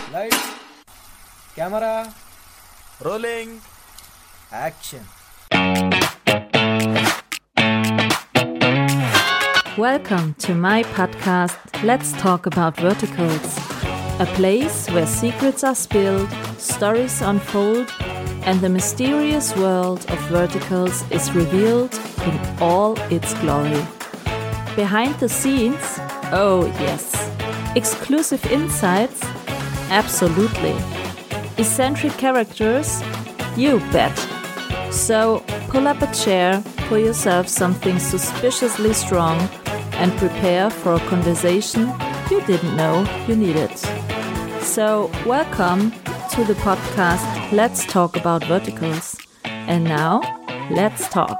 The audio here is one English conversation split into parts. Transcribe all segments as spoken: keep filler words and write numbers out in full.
Lights, camera, Rolling. action. Welcome to my podcast, Let's Talk About Verticals, a place where secrets are spilled, stories unfold, and the mysterious world of verticals is revealed in all its glory. Behind the scenes, oh yes. Exclusive insights, absolutely. Eccentric characters, you bet. So pull up a chair, pour yourself something suspiciously strong, and prepare for a conversation you didn't know you needed. So welcome to the podcast Let's Talk About Verticals. And now, let's talk.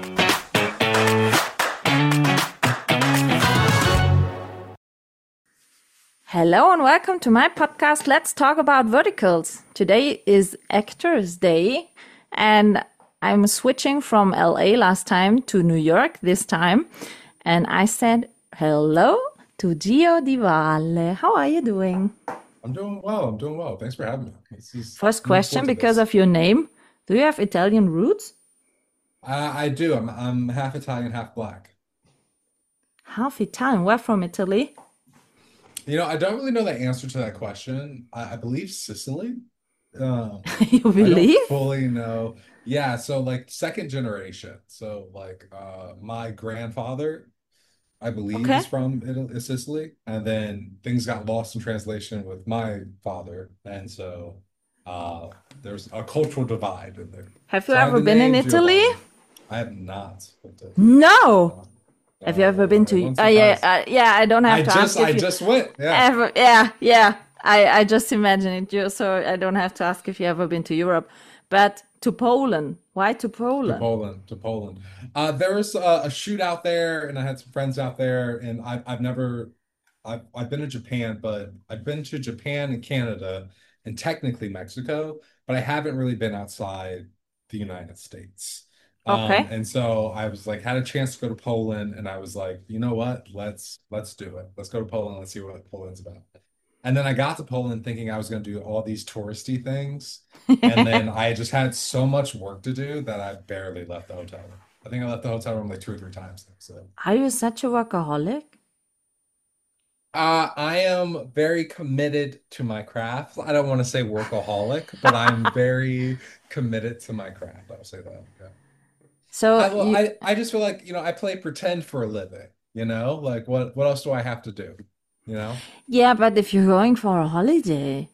Hello and welcome to my podcast Let's Talk About Verticals. Today is Actors Day and I'm switching from L A last time to New York this time. And I said hello to Gio Di Valle. How are you doing? I'm doing well. I'm doing well. Thanks for having me. This is, First question, because of your name. Do you have Italian roots? Uh, I do. I'm I'm half Italian, half black. Half Italian. Where from Italy? You know, I don't really know the answer to that question. I, I believe Sicily. Um, You I believe? don't fully know. Yeah, so like second generation. So like uh, my grandfather, I believe, Okay. is from Italy, Sicily, and then things got lost in translation with my father, and so uh, there's a cultural divide in there. Have you So I have ever the been in name Italy? Giovanni. I have not. But, uh, No. Have you uh, ever been to? everyone's Uh, yeah, surprised. uh, yeah. I don't have I to just ask if I you just went. Yeah. ever. Yeah, yeah. I I just imagine it. You so I don't have to ask if you ever been to Europe, but to Poland. Why to To Poland? Poland, to Poland. Uh, there was a, a shoot out there, and I had some friends out there, and I've I've never, I've I've been to Japan, but I've been to Japan and Canada, and technically Mexico, but I haven't really been outside the United States. Um, Okay. and so I was like, had a chance to go to Poland, and I was like, you know what? Let's let's do it. Let's go to Poland. Let's see what Poland's about. And then I got to Poland thinking I was going to do all these touristy things. And then I just had so much work to do that I barely left the hotel room. I think I left the hotel room like two or three times. So Are you such a workaholic? uh, I am very committed to my craft. I don't want to say workaholic, but I'm very committed to my craft. I'll say that. Yeah. So I, well, you, I, I just feel like, you know, I play pretend for a living, you know, like what, what else do I have to do? You know, yeah, but if you're going for a holiday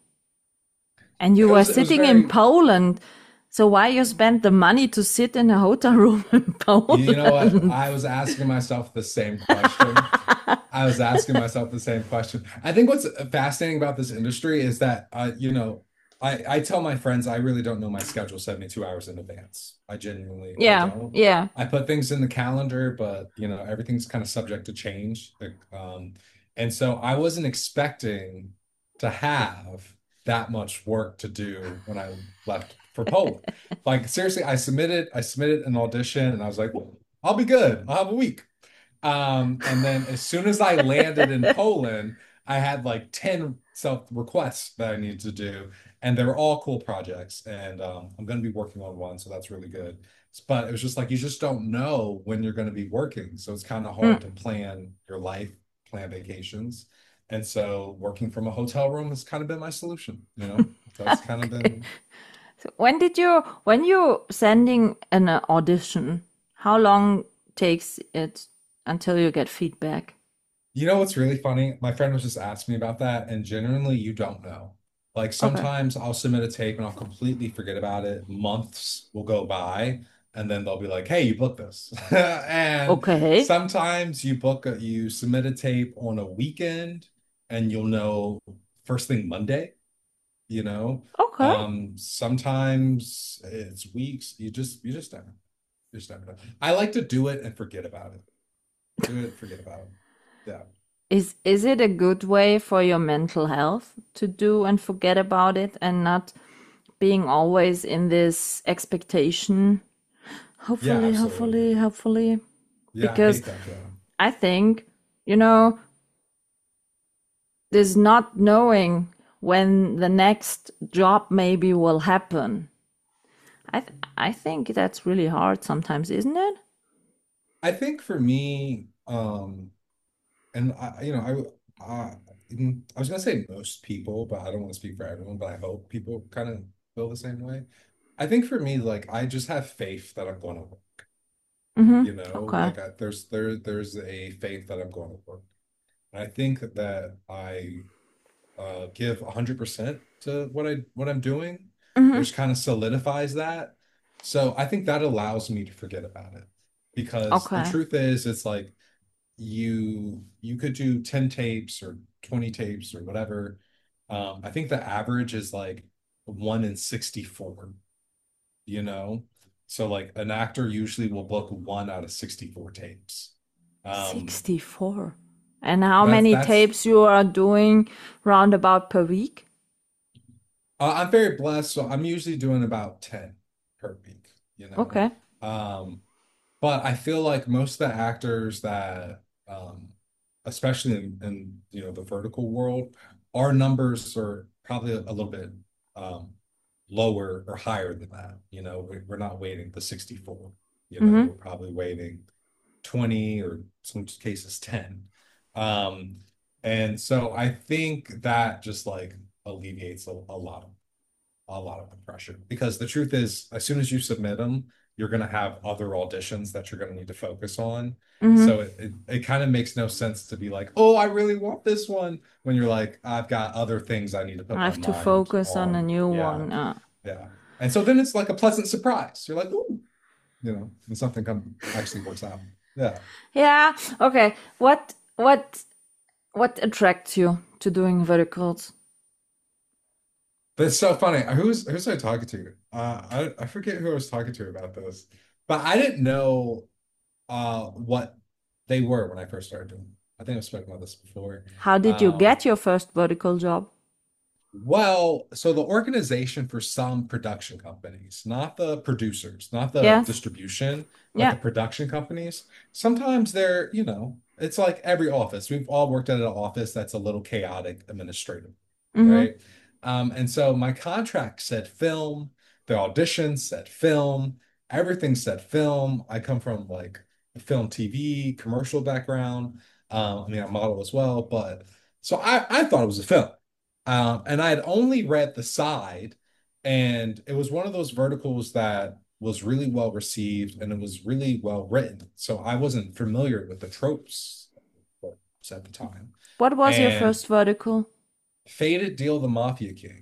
and you it were was, it was sitting in very, Poland, so why you spend the money to sit in a hotel room in you know what? Poland? I was asking myself the same question. I was asking myself the same question. I think what's fascinating about this industry is that, uh, you know, I, I tell my friends I really don't know my schedule seventy-two hours in advance. I genuinely, I Yeah, don't. yeah. I put things in the calendar, but, you know, everything's kind of subject to change. Like, um, and so I wasn't expecting to have that much work to do when I left for Poland. Like, seriously, I submitted, I submitted an audition and I was like, well, I'll be good. I'll have a week. Um, and then as soon as I landed in Poland, I had like ten self requests that I needed to do, and they were all cool projects. And um, I'm going to be working on one, so that's really good. But it was just like you just don't know when you're going to be working, so it's kind of hard to Mm. plan your life, plan vacations. And so working from a hotel room has kind of been my solution, you know? That's kind of Okay. been. So when did you, when you sending an uh, audition, how long takes it until you get feedback? You know what's really funny? My friend was just asking me about that, and genuinely, you don't know. Like Okay. sometimes I'll submit a tape and I'll completely forget about it. Months will go by, and then they'll be like, "Hey, you booked this." And Okay. sometimes you book a, you submit a tape on a weekend, and you'll know first thing Monday, you know. Okay. Um, sometimes it's weeks. You just you just never you just never know. I like to do it and forget about it. Do it, forget about it. Yeah. Is is it a good way for your mental health to do and forget about it and not being always in this expectation? Yeah, Hopefully, absolutely. hopefully, hopefully. Yeah, I Because hate that feeling. I think, you know, there's not knowing when the next job maybe will happen. I th I think that's really hard sometimes, isn't it? I think for me, um, and I, you know, I, I, mm, I was gonna say most people, but I don't want to speak for everyone, but I hope people kind of feel the same way. I think for me, like I just have faith that I'm going to work. Mm-hmm. You know, Okay. like I, there's there there's a faith that I'm going to work. And I think that I uh, give one hundred percent to what I what I'm doing, Mm-hmm. which kind of solidifies that. So I think that allows me to forget about it because the Okay. truth is, it's like you you could do ten tapes or twenty tapes or whatever. Um, I think the average is like one in sixty-four, you know? So like an actor usually will book one out of sixty-four tapes. Um, sixty-four. And how that's many that's tapes you are doing roundabout per week? uh, I'm very blessed, so I'm usually doing about ten per week, you know. Okay. Um, but I feel like most of the actors that um especially in, in you know the vertical world, our numbers are probably a little bit um lower or higher than that. You know, we, we're not waiting the sixty-four, you know, Mm-hmm. we're probably waiting twenty or some cases ten. Um, and so I think that just like alleviates a, a lot of a lot of the pressure because the truth is, as soon as you submit them, you're going to have other auditions that you're going to need to focus on. So Mm-hmm. it, it, it kind of makes no sense to be like, oh, I really want this one when you're like, I've got other things I need to put I my have to mind focus on a on. new Yeah, one. Uh, yeah. And so then it's like a pleasant surprise. You're like, oh, you know, when something come actually works out. Yeah. yeah. Okay. What what what attracts you to doing verticals? That's so funny. Who's who's I talking to? Uh, I I forget who I was talking to about this, but I didn't know uh what they were when I first started doing them. I think I've spoken about this before. How did you Um, get your first vertical job? well, so the organization for some production companies, not the producers, not the Yes. distribution, but the Yeah. production companies, sometimes they're, you know, it's like every office. We've all worked at an office that's a little chaotic administrative, Mm-hmm. right? Um, and so my contract said film, the audition said film, everything said film. I come from like a film T V commercial background. Um, I mean, I model as well, but so I, I thought it was a film. Um, and I had only read the side, and it was one of those verticals that was really well received and it was really well written. So I wasn't familiar with the tropes at the time. What was your And first vertical? Fated Deal the Mafia King.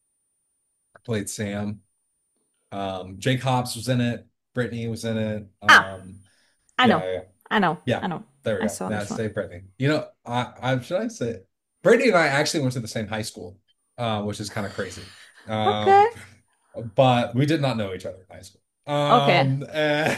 I played Sam. Um, Jake Hobbs was in it. Brittany was in it. Ah, Um, I yeah, know. yeah, yeah. I know. Yeah, I know. there we I go. saw Now this one. say Brittany. You know, I, I should I say Brittany and I actually went to the same high school, uh, which is kind of crazy. Okay. Um, but we did not know each other in high school. Okay. Um,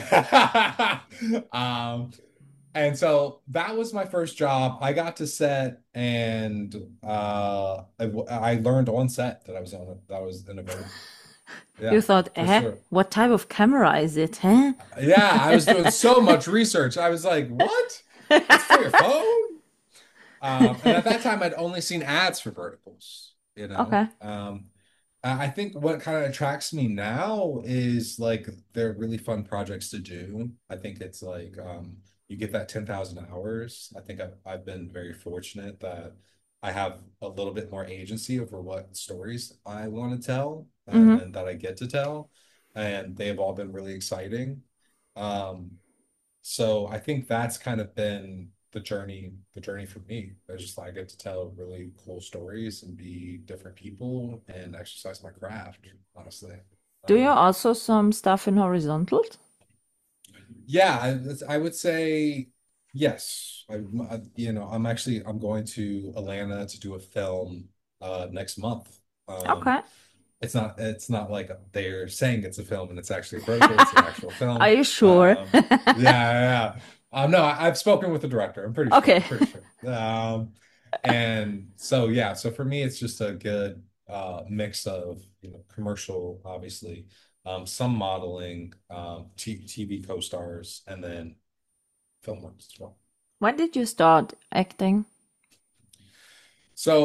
and, um, and so that was my first job. I got to set, and uh, I, I learned on set that I was on a, that I was in a vertical. You Yeah, thought, for eh, sure. what type of camera is it, huh? Yeah, I was doing so much research. I was like, what? It's for your phone? Um, and at that time, I'd only seen ads for verticals, you know. Okay. Um, I I think what kind of attracts me now is like they're really fun projects to do. I think it's like um, you get that ten thousand hours. I think I've, I've been very fortunate that I have a little bit more agency over what stories I want to tell and, Mm-hmm. and that I get to tell. And they have all been really exciting. Um, so I think that's kind of been the journey, the journey for me. I just I get to tell really cool stories and be different people and exercise my craft, honestly. Do you Um, also some stuff in horizontals? yeah, I, I would say yes. I, I- you know, I'm actually I'm going to Atlanta to do a film uh next month. Um, Okay. it's not it's not like they're saying it's a film and it's actually a vertical, it's an actual Are film. you sure? Um, yeah, yeah, yeah. Um, no, I, I've spoken with the director. I'm pretty sure. Okay. I'm pretty sure. Um, and so yeah, so for me, it's just a good uh mix of you know commercial, obviously, um, some modeling, um, t TV co-stars, and then film work as well. When did you start acting? So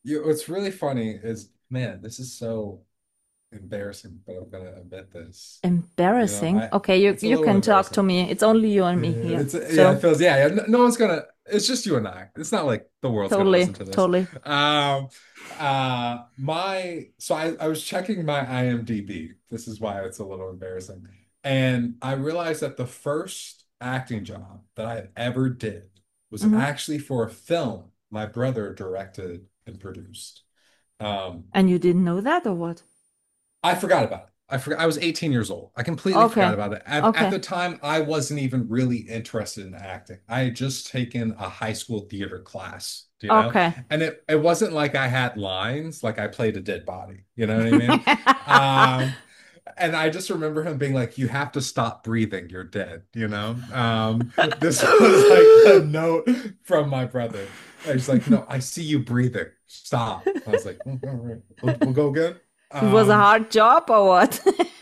You, what's really funny is, man, this is so embarrassing, but I'm gonna admit this. You know, Embarrassing. I Okay, you it's a you little can talk to embarrassing. me. It's only you and Yeah, me here. it's yeah, it So feels yeah, yeah. No, no one's gonna. It's just you and I. It's not like the world's gonna totally, listen to this. totally. Um, uh, my so I I was checking my IMDb. This is why it's a little embarrassing, and I realized that the first acting job that I ever did was Hmm. actually for a film my brother directed and produced. Um, And you didn't know that or what? I forgot about it. I forgot. I was eighteen years old. I completely forgot Okay. about it. At, at Okay. the time, I wasn't even really interested in acting. I had just taken a high school theater class, you know? Okay. And it, it wasn't like I had lines, like I played a dead body. You know what I mean? Um, and I just remember him being like, "You have to stop breathing. You're dead." You know? Um, this was like a note from my brother. I was like, "No, I see you breathing. Stop." I was like, "Mm, all right, we'll, we'll go again." It was a Um, hard job or what?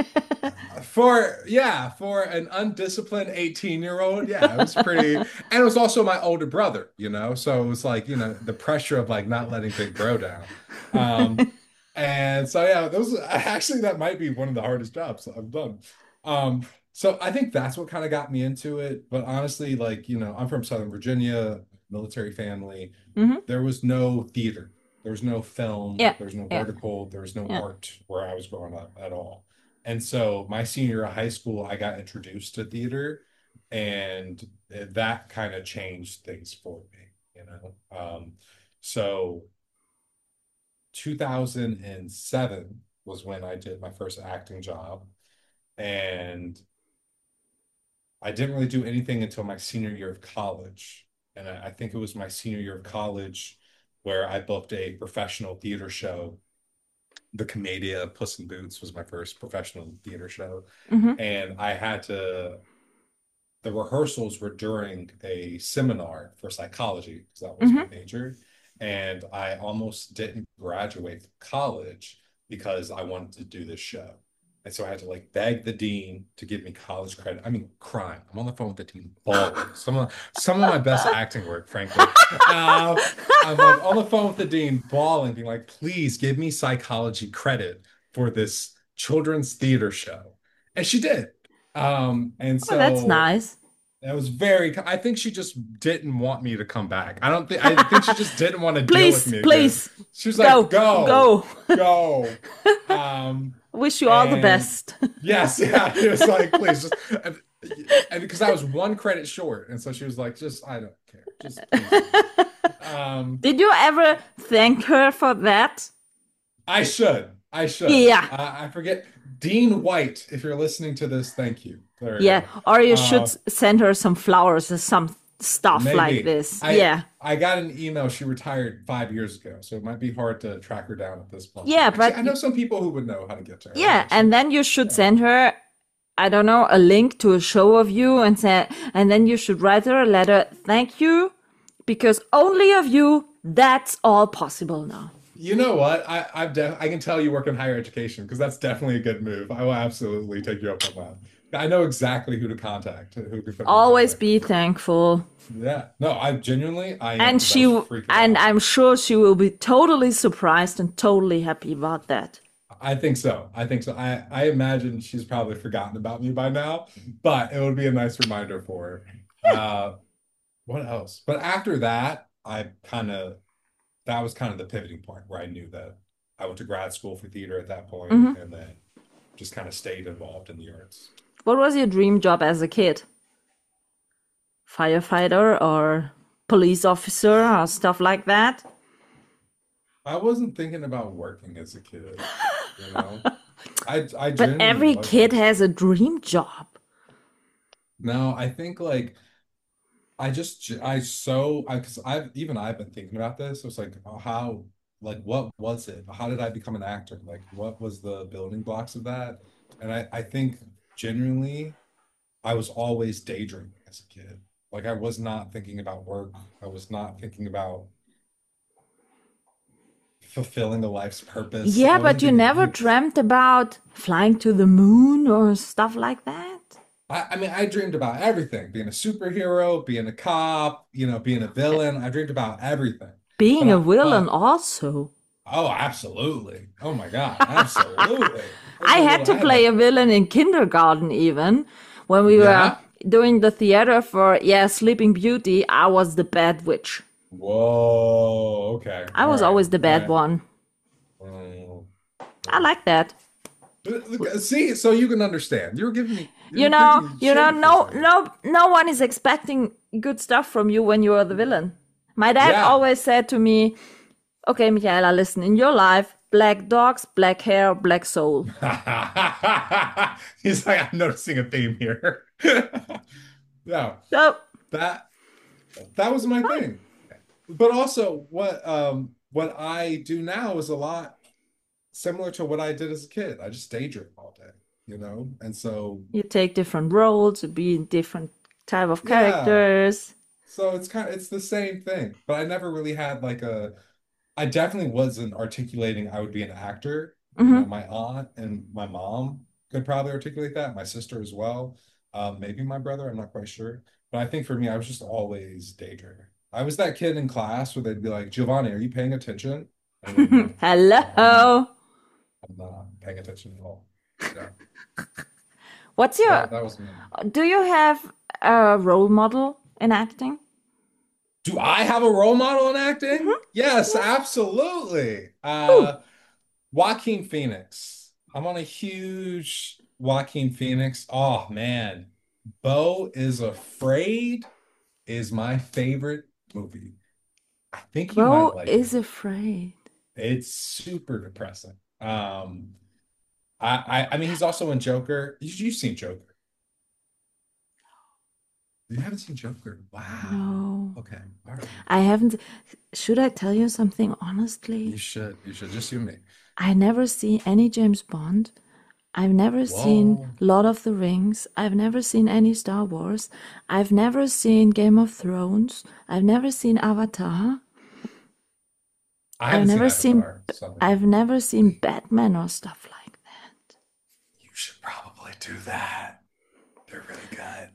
for yeah, for an undisciplined eighteen year old, yeah, it was pretty, and it was also my older brother, you know, so it was like, you know, the pressure of like not letting Big Bro down. Um, and so yeah, those actually that might be one of the hardest jobs I've done. Um, so I think that's what kind of got me into it. But honestly, like, you know, I'm from Southern Virginia, military family. Hmm. There was no theater, there was no film, Yeah. there's no Yeah. vertical, there was no Yeah. art where I was growing up at all. And so my senior year of high school, I got introduced to theater, and that kind of changed things for me, you know. Um, so two thousand seven was when I did my first acting job, and I didn't really do anything until my senior year of college. And I, I think it was my senior year of college where I booked a professional theater show. The Commedia Puss in Boots was my first professional theater show. Hmm. And I had to, the rehearsals were during a seminar for psychology because that was my Hmm. major. And I almost didn't graduate from college because I wanted to do this show. And so I had to like beg the dean to give me college credit. I mean, crime. I'm on the phone with the dean, bawling. Some of some of my best acting work, frankly. Uh, I'm like on the phone with the dean, bawling, being like, "Please give me psychology credit for this children's theater show." And she did. Um, and Oh, that's so nice. that was very, I think she just didn't want me to come back. I don't think, I think she just didn't want to deal with Please, me again. please She was like, go, go, go. go. Um, Wish you all the and best. yes, yeah, it was like, please just, and, and because I was one credit short. And so she was like, just, I don't care. Just please do it. Um, Did you ever thank her for that? I should, I should. Yeah. Uh, I forget. Dean White, if you're listening to this, thank you. There we Yeah. go. Or you should Uh, s- send her some flowers or some stuff like Maybe. this. I Yeah. I got an email. She retired five years ago, so it might be hard to track her down at this point. Yeah, Actually, but I know some people who would know how to get to her. yeah, Actually. and then you should Yeah. send her, I don't know, a link to a show of you and say, and then you should write her a letter. Thank you, because only of you, that's all possible now. You know what? I I've def I can tell you work in higher education because that's definitely a good move. I will absolutely take you up on that. I know exactly who to contact, who can put me in Always contact be with. thankful. Yeah. No, I genuinely I am And because I she, was w- freaking and out. I'm sure she will be totally surprised and totally happy about that. I think so. I think so. I I imagine she's probably forgotten about me by now, but it would be a nice reminder for her. Uh, what else? But after that, I kind of that was kind of the pivoting point where I knew that I went to grad school for theater at that point, Hmm. and then just kind of stayed involved in the arts. What was your dream job as a kid? Firefighter or police officer or stuff like that? I wasn't thinking about working as a kid, you know. I I But genuinely every kid wasn't. has a dream job. No, I think like I just I so I because I've even I've been thinking about this. It's like oh, how like what was it? How did I become an actor? Like what was the building blocks of that? And I I think genuinely I was always daydreaming as a kid. Like I was not thinking about work. I was not thinking about fulfilling a life's purpose. Yeah, I but wasn't you never thinking. dreamt about flying to the moon or stuff like that? I, I mean, I dreamed about everything, being a superhero, being a cop, you know, being a villain. I dreamed about everything. being But a I, villain but also. oh, absolutely. Oh my God, absolutely. There's I a had little, to I had play like, a villain in kindergarten even when we were yeah. doing the theater for, yeah, Sleeping Beauty. I was the bad witch. Whoa. Okay. I All was right. always the All bad right. one. Mm, I mm. like that. Look- look- See, so you can understand. You're giving me, You you're giving know, me you know, shade for a no, second. no, no one is expecting good stuff from you when you are the villain. My dad Yeah. always said to me, "Okay, Michaela, listen. In your life, black dogs, black hair, black soul." He's like, I'm noticing a theme here. Yeah, So that that was my thing. But also what um what I do now is a lot similar to what I did as a kid. I just daydream all day, you know? And so you take different roles, you be in different type of yeah. characters. So it's kind of it's the same thing. But I never really had like a I definitely wasn't articulating I would be an actor. You know, Hmm. my aunt and my mom could probably articulate that, my sister as well. Um, maybe my brother, I'm not quite sure. But I think for me, I was just always daydreaming. I was that kid in class where they'd be like, Giovanni, are you paying attention? And I'm like, no, I'm not. Hello. I'm not paying attention at all. Yeah, What's your, that that was me. do you have a role model in acting? Do I have a role model in acting? Hmm. Yes, Yes. absolutely. Who? Uh, Joaquin Phoenix. I'm on a huge Joaquin Phoenix. Oh man, Beau is Afraid is my favorite movie. I think you might Beau like is it. afraid. It's super depressing. Um, I I, I mean he's also in Joker. You, you've seen Joker. You haven't seen Joker. Wow. No, Okay. All right. I haven't. Should I tell you something honestly? You should. You should. Just you and me. I never see any James Bond. I've never seen Whoa. Lord of the Rings. I've never seen any Star Wars. I've never seen Game of Thrones. I've never seen Avatar. I I've haven't seen never seen Avatar, so I've never seen Batman or stuff like that. you should probably do that. They're really good.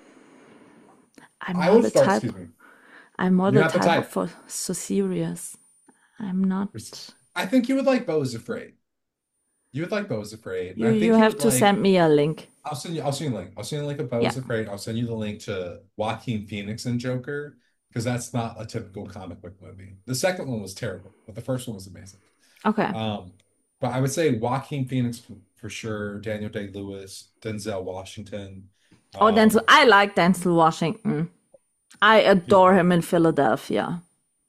I'm I more will the start, type excuse me. I'm more You're the not the type of type. for so serious. I'm not. I think you would like Beau is Afraid. You would like Beau is Afraid. And You I you think you have would to like send me a link. I'll send you I'll send you a link. I'll send you a link of Beau Yeah. is Afraid. I'll send you the link to Joaquin Phoenix and Joker, because that's not a typical comic book movie. The second one was terrible, but the first one was amazing. Okay. Um, but I would say Joaquin Phoenix for, for sure, Daniel Day-Lewis, Denzel Washington. Oh, Denzel. Um, I like Denzel Washington. I he's adore good. him in Philadelphia.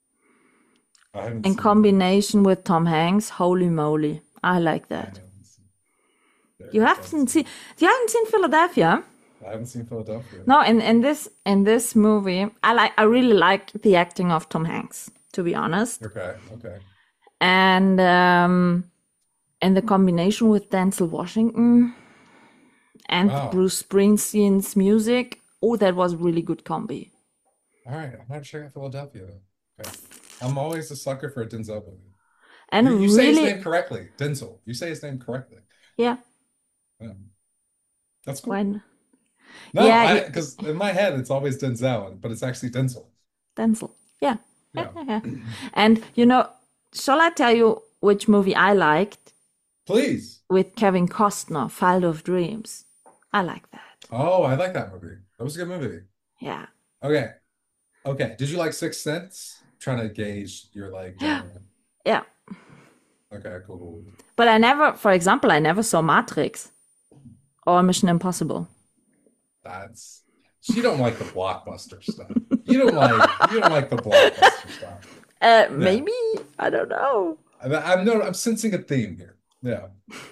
I haven't In seen combination with Tom Hanks, holy moly. I like I that. haven't seen You I haven't haven't seen seen you haven't seen Philadelphia? I haven't seen Philadelphia. No, in, in this in this movie, I like I really like the acting of Tom Hanks, to be honest. Okay, okay. And um and the combination with Denzel Washington and Wow. Bruce Springsteen's music, oh, that was really good combi. All right, I'm gonna check out Philadelphia. Okay. I'm always a sucker for a Denzel movie. And You, you say his really, name correctly, Denzel. You say his name correctly. yeah, Yeah. That's cool. when No, yeah, I y- because in my head it's always Denzel, but it's actually Denzel. Denzel. Yeah. Yeah, Yeah. yeah, yeah. And you know, shall I tell you which movie I liked Please. with Kevin Costner, Field of Dreams? I like that. Oh, I like that movie. That was a good movie. Yeah. Okay. Okay. Did you like Sixth Sense? Trying to gauge your like genre. Yeah. Okay, cool, cool. But I never, for example, I never saw Matrix or Mission Impossible. That's you don't like the blockbuster stuff. You don't like you don't like the blockbuster stuff. Uh, Yeah. maybe, I don't know. I'm I'm no I'm sensing a theme here. Yeah.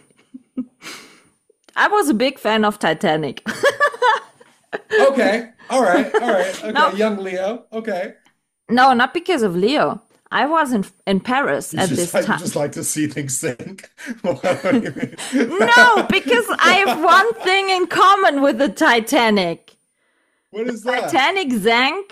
I was a big fan of Titanic. Okay. All right. All right. Okay. No, Young Leo. Okay. no, not because of Leo. I was in in Paris You at just this like you time. just like to see things sink. What do you mean? No, because I have one thing in common with the Titanic. What is that? Titanic sank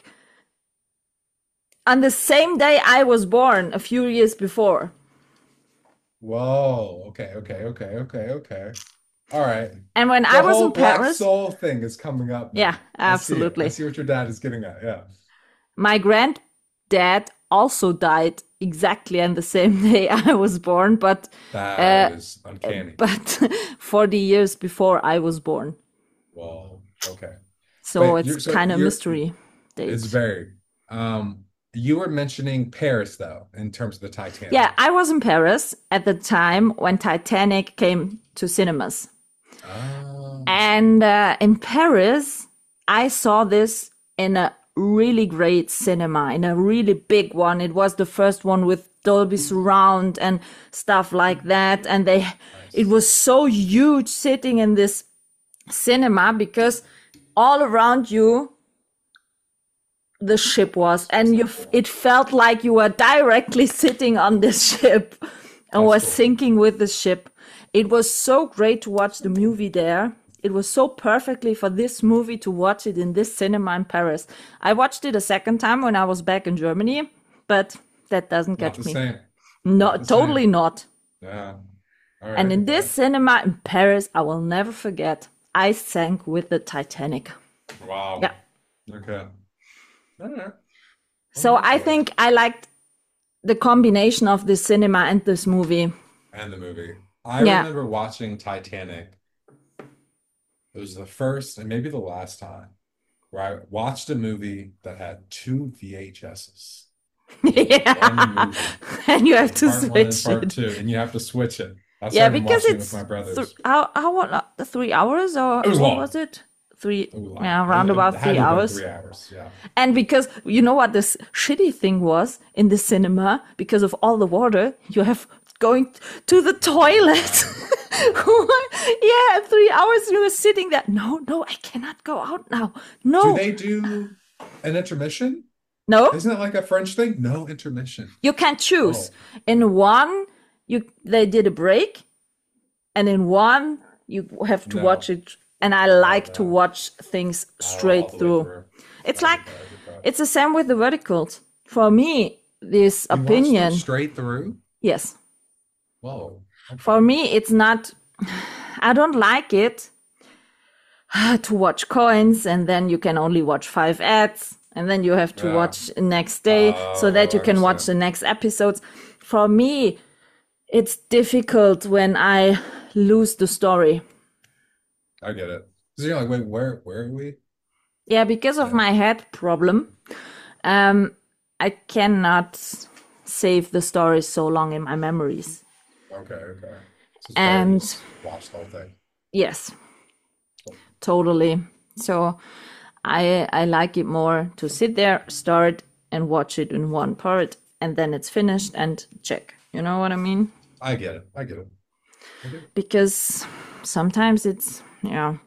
on the same day I was born, a few years before. Whoa. Okay. Okay. Okay. Okay. Okay. All right. And when The I was whole in Black Paris, Soul thing is coming up yeah, now. I see it. I absolutely. see what your dad is getting at. Yeah. My granddad also died exactly on the same day I was born, but That uh, is uncanny. but forty years before I was born. Whoa. Okay. So But it's you're so kind of you're mystery date. it's very um you were mentioning Paris though, in terms of the Titanic. Yeah, I was in Paris at the time when Titanic came to cinemas. Oh, And uh, in Paris, I saw this in a really great cinema, in a really big one. It was the first one with Dolby Surround and stuff like that. And they, it was so huge sitting in this cinema because all around you, the ship was, and you, it felt like you were directly sitting on this ship and was cool. sinking with the ship. It was so great to watch the movie there. It was so perfectly for this movie to watch it in this cinema in Paris. I watched it a second time when I was back in Germany, but that doesn't not get the me. same. No, the totally same. not. Yeah. All And right. in this cinema in Paris, I will never forget, I sank with the Titanic. Wow. Yeah. Okay. All right. So I think I liked the combination of this cinema and this movie. And the movie. I Yeah. remember watching Titanic. It was the first and maybe the last time where I watched a movie that had two V H S's. Yeah. One movie. And you have to Part one and switch part it. two, and you have to switch it. I Yeah, started because watching it it's with my brothers. th- how how what uh, three hours or It was what long. was it? Three, It was long. yeah, It- around it about had three to have been hours. Three hours, yeah. And because you know what this shitty thing was in the cinema, because of all the water, you have going to the toilet. Yeah, three hours you were sitting there. No, no, I cannot go out now. No, Do they do an intermission? no, Isn't it like a French thing? No intermission. you can choose. Oh. In one, you they did a break, and in one you have to No. watch it. And I like to no. watch things All straight the way through. It's All like the way through. it's the same with the verticals. For me, this You watched them opinion, straight through? yes. Whoa. Okay. For me, it's not. I don't like it to watch coins, and then you can only watch five ads, and then you have to Yeah. watch next day so that you Oh, I can watch the understand. next episodes. For me, it's difficult when I lose the story. I get it. So you're like, wait, where where are we? Yeah, because of my head problem, um, I cannot save the story so long in my memories. Okay, okay. So it's better to And just watch the whole thing. yes, totally. So I I like it more to sit there, start, and watch it in one part, and then it's finished and check. You know what I mean? I get it. I get it. Because sometimes it's yeah.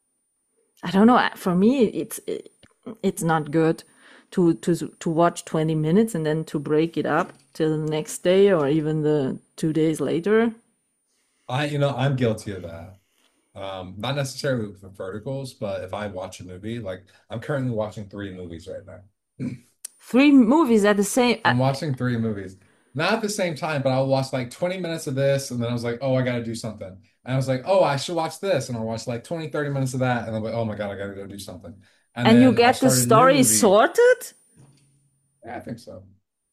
I don't know. For me, it's it's not good to to to watch twenty minutes and then to break it up till the next day or even the two days later. I, you know, I'm guilty of that. Um, not necessarily with the verticals, but if I watch a movie, like I'm currently watching three movies right now. Three movies at the same. I'm watching three movies. Not at the same time, but I'll watch like twenty minutes of this, and then I was like, oh, I gotta do something. And I was like, oh, I should watch this. And I'll watch like twenty, thirty minutes of that. And I'm like, oh my God, I gotta go do something. And And you then I'll get the start a new story movie. sorted? Yeah, I think so.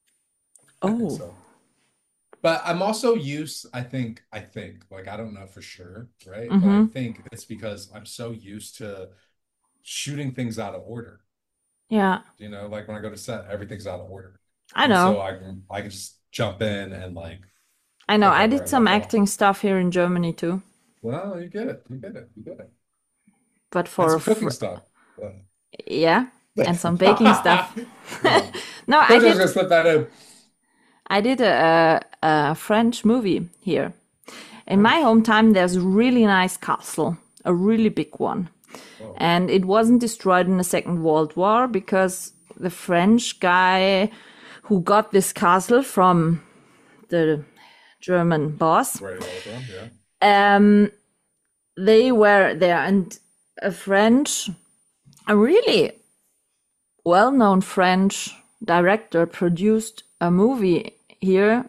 I think Oh, so. But I'm also used, I think, I think, like I don't know for sure, right? But I mm-hmm. think it's because I'm so used to shooting things out of order. Yeah, You know, like when I go to set, everything's out of order. I And so know. I can I can just jump in and like I know. pick I up where did I some left off. acting stuff here in Germany too, Well, you get it. You get it. You get it. but And for some cooking fr- stuff. Uh, yeah, and some baking stuff. yeah. No, I Told you I was did. gonna slip that in. I did a, a, a French movie here. In my hometown, there's a really nice castle, a really big one. Oh. And it wasn't destroyed in the Second World War because the French guy who got this castle from the German boss, Right, all done, yeah. um, they were there. And a French, a really well-known French director produced a movie here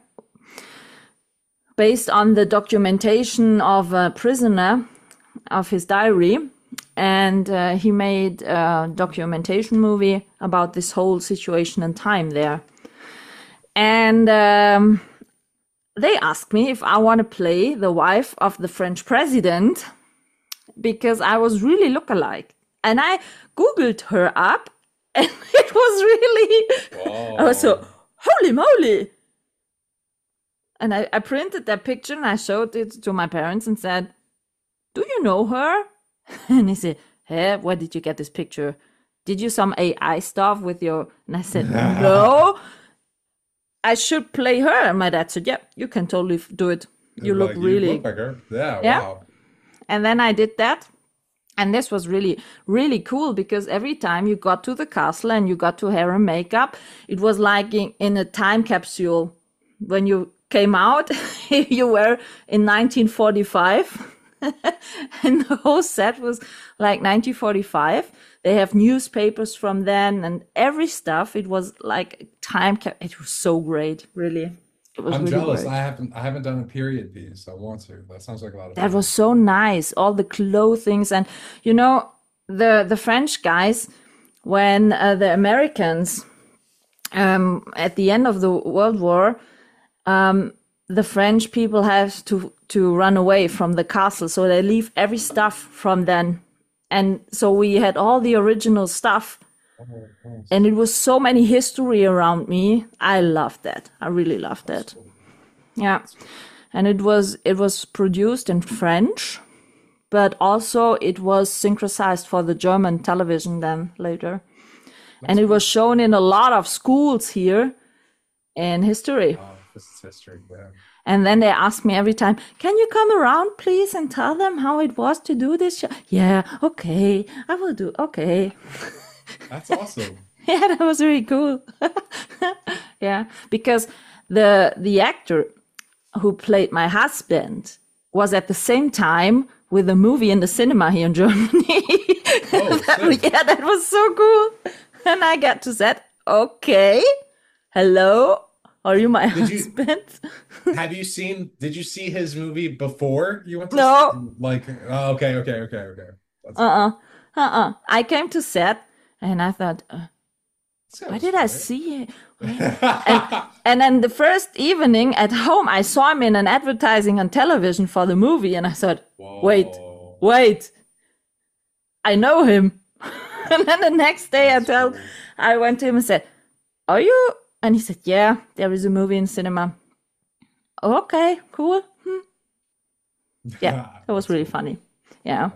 based on the documentation of a prisoner of his diary, and uh, he made a documentation movie about this whole situation and time there. And um, they asked me if I want to play the wife of the French president because I was really look-alike. And I Googled her up, and it was really, Whoa. I was so, holy moly. And I, I printed that picture and I showed it to my parents and said, do you know her? And he said, hey, where did you get this picture? Did you some A I stuff with your... And I said, no, I should play her. And my dad said, yeah, you can totally f- do it. You look Like, really... You look like her. Yeah, Yeah. wow. And then I did that. And this was really, really cool because every time you got to the castle and you got to hair and makeup, it was like in, in a time capsule. When you came out, you were in nineteen forty-five. And the whole set was like nineteen forty-five. They have newspapers from then and every stuff. It was like time cap. It was so great, really. It was I'm really jealous. great. I haven't I haven't done a period piece. I want to. That sounds like a lot of That fun. was so nice. All the clothings and you know the the French guys when uh, the Americans um, at the end of the World War, um, the French people have to to run away from the castle, so they leave every stuff from then, and so we had all the original stuff. And it was so many history around me. I loved that. I really loved that. Yeah. And it was it was produced in French, but also it was synchronized for the German television then later. And it was shown in a lot of schools here in history. Oh, this is history. Yeah. And then they asked me every time, can you come around, please, and tell them how it was to do this show? Yeah, okay, I will do, okay. That's awesome. Yeah, that was really cool. Yeah, because the the actor who played my husband was at the same time with a movie in the cinema here in Germany. Oh, sick. Yeah, that was so cool. And I got to say, okay, hello, are you my Did you- husband? Have you seen, did you see his movie before you went to No. like oh, okay, okay, okay, okay. That's, Uh-uh, uh-uh. I came to set and I thought, uh, this guy why was did I great. see it? And then the first evening at home, I saw him in an advertising on television for the movie, and I thought, wait, Whoa. wait, I know him. And then the next day, I tell, I went to him and said, "Are you?" And he said, "Yeah, there is a movie in cinema." Okay, cool. Hmm. Yeah, it was really funny. Yeah.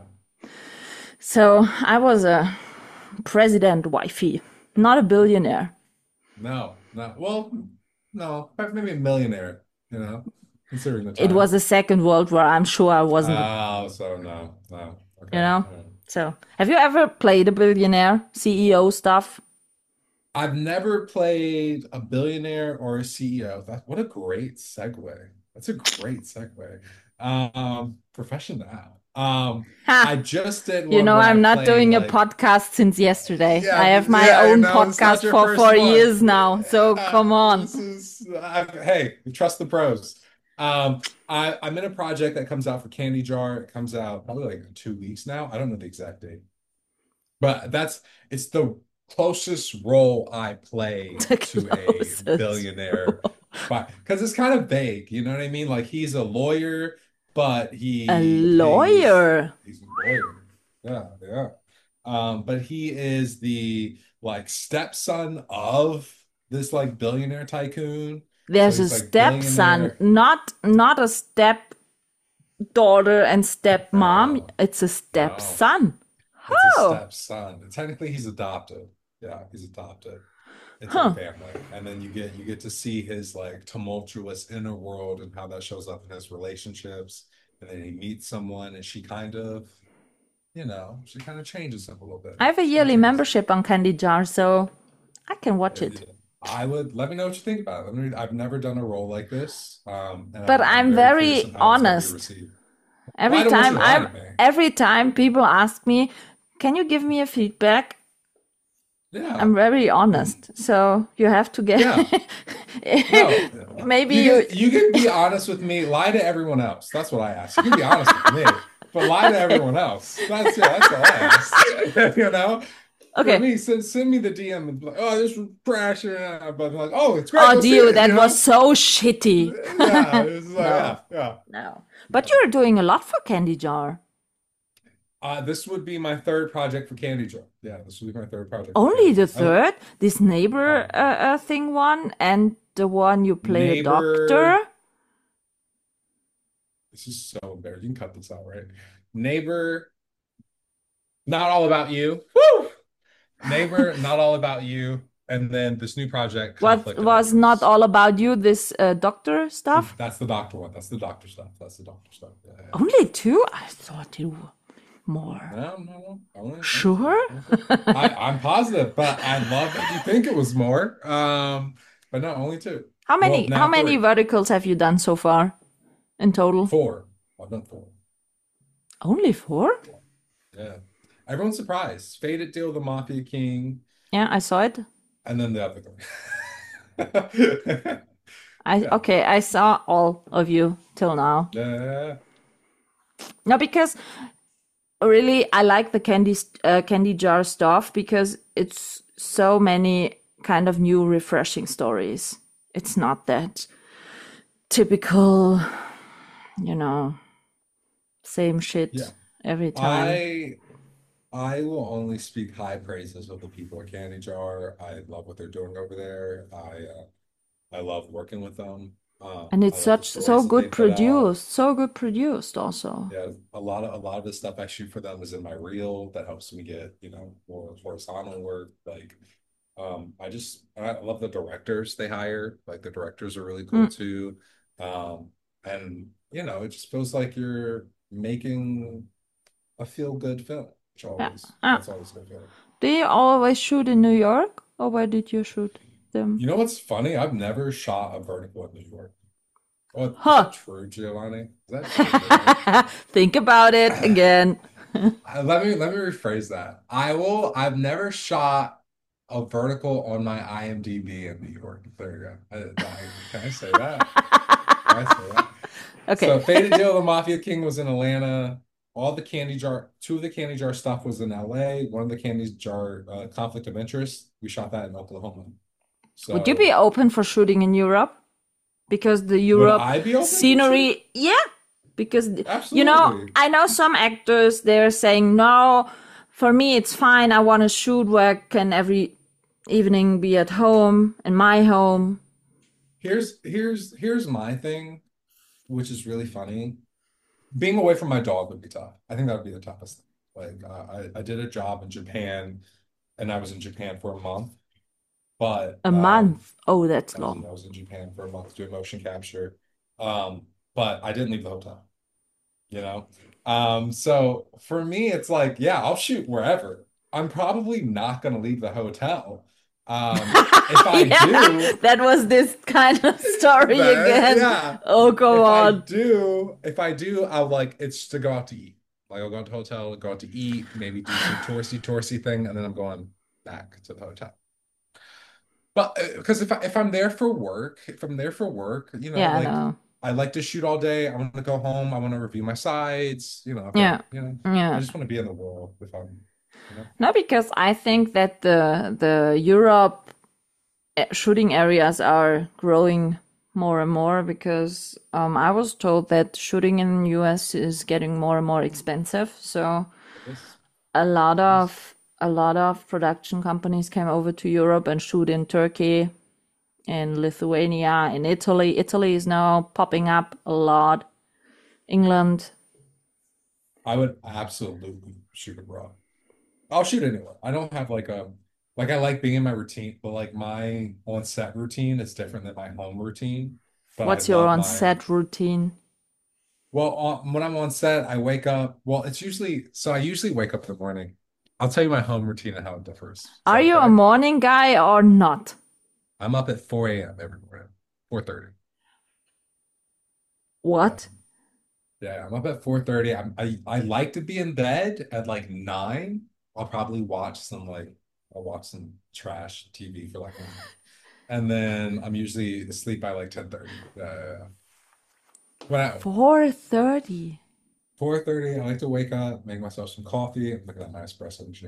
So I was a president wifey, not a billionaire. No, no. Well, no, but maybe a millionaire, you know, considering the It time. was the Second World War. I'm sure I wasn't. Oh, so no, no. Okay. You know? yeah. So, have you ever played a billionaire C E O stuff? I've never played a billionaire or a C E O. That what a great segue. That's a great segue. Um, profession now. Um, Ha! I just did You one know, where I I'm not played, doing a like- podcast since yesterday. Yeah, I have my yeah, I own know, it's not podcast your for first four one. years now. So Uh, come on. This is, I, hey, we trust the pros. Um, I, I'm in a project that comes out for Candy Jar. It comes out probably like in two weeks now. I don't know the exact date, but that's it's the closest role I play The to closest a billionaire, because it's kind of vague. You know what I mean? Like he's a lawyer, but he A pays- lawyer. He's a lawyer. Yeah, yeah. Um, but he is the like stepson of this like billionaire tycoon. There's So a he's, like, stepson, billionaire. not not a step daughter and stepmom. No. It's a stepson. It's Oh. a stepson. Technically, he's adopted. Yeah, he's adopted into Huh. the family. And then you get you get to see his like tumultuous inner world and how that shows up in his relationships. And then he meets someone and she kind of, you know, she kind of changes him a little bit. I have a She yearly changes. membership on Candy Jar, so I can watch it. I would let me know what you think about it. Let me, I've never done a role like this. Um, and But I'm very curious on how it's gonna be honest. received. Every Why don't time you I'm lie to me? every time people ask me, "Can you give me a feedback?" Yeah. I'm very honest. So you have to get No. maybe You you can, you can be honest with me. Lie to everyone else. That's what I ask. You can be honest with me, but lie to everyone else. That's yeah, that's all I ask. You know? For Okay. me, send send me the D M and be like, oh, this was trash, uh, but I'm like, oh, it's great. Oh, Go see dear, it, that you know? was so shitty. Yeah, it's like No, yeah, yeah. no. But you're doing a lot for Candy Jar. Uh, this would be my third project for Candy Jar. Yeah, this would be my third project for Only Candy the Jar. I lo- third, this neighbor um, uh, uh, thing one, and the one you play a doctor. Neighbor. This is so embarrassing. You can cut this out, right? Neighbor. Not all about you. Woo! Neighbor, not all about you. And then this new project, What Conflict of was not Interest. all about you, this uh, doctor stuff? That's the doctor one. That's the doctor stuff. That's the doctor stuff. Yeah, yeah. Only two? I thought you were more. No, no, no. Only, only two. Sure? Only two. I, I'm positive, but I love that you think it was more. Um, but no, only two. How Well, many how now many three. verticals have you done so far in total? Four. I've done four. Only four? Yeah. Everyone's surprised. Faded Deal, the Mafia King, Yeah, I saw it. and then the other three. I Yeah. okay, I saw all of you till now. Yeah. No, because really I like the candy st- uh, candy jar stuff because it's so many kind of new refreshing stories. It's not that typical, you know, same shit Yeah. every time. I I will only speak high praises of the people at Candy Jar. I love what they're doing over there. I uh, I love working with them. Um, And I it's love the such so stories that good they put out. produced, so good produced also. Yeah, a lot of a lot of the stuff I shoot for them is in my reel that helps me get, you know, more horizontal work. Like, um, I just I love the directors they hire. Like the directors are really cool Mm, too. Um, and you know, it just feels like you're making a feel-good film, which yeah. always Ah. that's always a good feeling. Do you always shoot in New York, or where did you shoot them? You know what's funny? I've never shot a vertical in New York. Oh, is Huh. that true, Giovanni? Is that true, Giovanni? Think about it again. Uh, Let me let me rephrase that. I will. I've never shot a vertical on my IMDb in New York. There you go. I, I, can I say that? Can I say that? Okay. So Faded Deal, the Mafia King was in Atlanta. All the Candy Jar, two of the Candy Jar stuff was in L A. One of the Candy Jar, uh, Conflict of Interest, we shot that in Oklahoma. Would you be So open for shooting in Europe? Because the would Europe I be open to shoot? scenery, yeah. Because you know, Absolutely. I know some actors they're saying no. For me, it's fine. I want to shoot where I can every evening be at home in my home. Here's here's here's my thing, which is really funny. Being away from my dog would be tough. I think that would be the toughest thing. Like uh, I, I did a job in Japan, and I was in Japan for a month. But A um, month. Oh, that's I was in, long. I was in Japan for a month doing motion capture. Um, but I didn't leave the hotel, you know? Um, so for me, it's like, yeah, I'll shoot wherever. I'm probably not gonna leave the hotel. Um, if I Yeah, do, that was this kind of story Right? again. Yeah. Oh, come If I on. do, if I do, I'll like it's to go out to eat. Like I'll go to the hotel, go out to eat, maybe do some touristy, touristy thing, and then I'm going back to the hotel. But because if I if I'm there for work, if I'm there for work, you know, Yeah, I like know. I like to shoot all day. I want to go home. I want to review my sites. You know, I've Yeah, got, you know, I yeah. just want to be in the world if I'm, you know. No, because I think that the the Europe uh, shooting areas are growing more and more because um, I was told that shooting in U S is getting more and more expensive. So Yes, a lot yes. of a lot of production companies came over to Europe and shoot in Turkey, in Lithuania, in Italy. Italy is now popping up a lot. England. I would absolutely shoot abroad. I'll shoot anywhere. I don't have like a like I like being in my routine, but like my on set routine is different than my home routine. But I What's your love on my set routine? well on, when I'm on set, I wake up. Well, it's usually so I usually wake up in the morning. I'll tell you my home routine and how it differs. Is Are that you a okay? morning guy or not? I'm up at four a m every morning, four thirty. Yeah. What? Yeah, I'm up at four thirty. I'm, I I like to be in bed at like nine. I'll probably watch some like I'll watch some trash T V for like an hour. And then I'm usually asleep by like ten thirty. Yeah, yeah, yeah. When I four thirty. four thirty, I like to wake up, make myself some coffee. I'm looking at my espresso machine.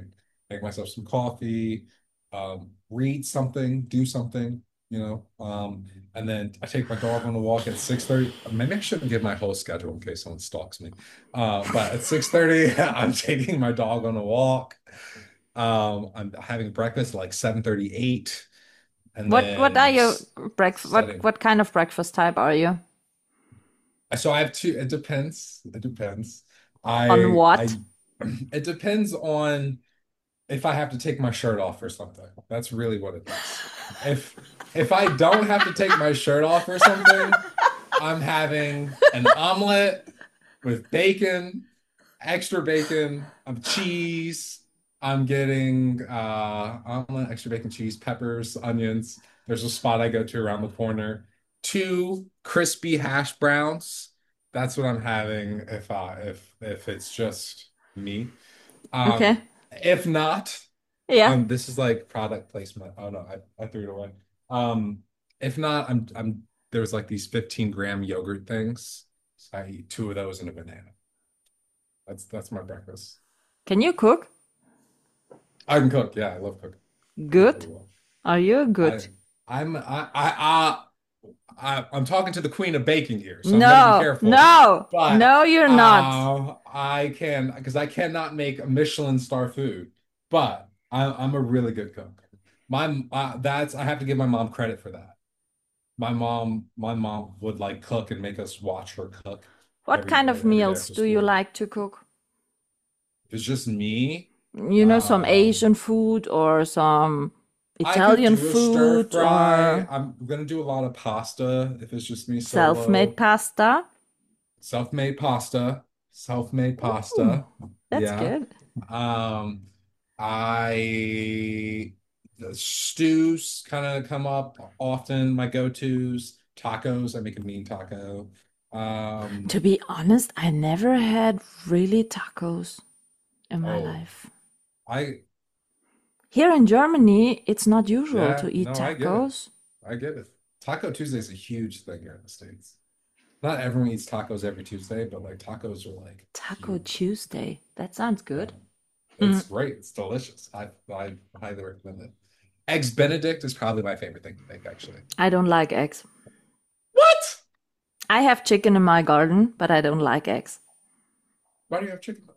make myself some coffee, um, read something, do something, you know. Um, and then I take my dog on a walk at six thirty. Maybe I shouldn't give my whole schedule in case someone stalks me. Uh, but at six thirty, I'm taking my dog on a walk. Um, I'm having breakfast at like seven thirty-eight, and What what are then your s- breakfast? What setting. what kind of breakfast type are you? So I have two, it depends. It depends. On I what? I it depends on if I have to take my shirt off or something. That's really what it is. If if I don't have to take my shirt off or something, I'm having an omelet with bacon, extra bacon, um, cheese. I'm getting uh omelet, extra bacon, cheese, peppers, onions. There's a spot I go to around the corner. Two crispy hash browns. That's what I'm having if I if if it's just me. Okay. Um, if not, Yeah. um, this is like product placement. Oh no, I, I threw it away. Um, if not, I'm I'm there's like these fifteen gram yogurt things. So I eat two of those and a banana. That's that's my breakfast. Can you cook? I can cook. Yeah, I love cooking. Cook Good. really well. Are you I good? I'm I I, I I'm talking to the queen of baking here, so I'm gonna be No, careful. no, But no, you're not. uh, I can because I cannot make a Michelin star food, but I, I'm a really good cook. My uh, that's I have to give my mom credit for that. My mom, my mom would like cook and make us watch her cook What every kind of every day meals after do you school. like to cook? If it's just me, You know, some um, Asian food or some I could Italian do a stir food fry. or I'm gonna do a lot of pasta if it's just me self-made solo. pasta? Self-made pasta, self-made Ooh, pasta. that's Yeah. good. Um, I the stews kind of come up often. My go-tos, tacos. I make a mean taco. To Um, be honest, I never had really tacos in my oh, life. I Here in Germany, it's not usual yeah, to eat no, I get it. tacos. I get it. Taco Tuesday is a huge thing here in the States. Not everyone eats tacos every Tuesday, but like tacos are like Taco huge. Tuesday. That sounds Yeah. good. It's great. It's delicious. I I highly recommend it. Eggs Benedict is probably my favorite thing to make, actually. I don't like eggs. What? I have chicken in my garden, but I don't like eggs. Why do you have chicken?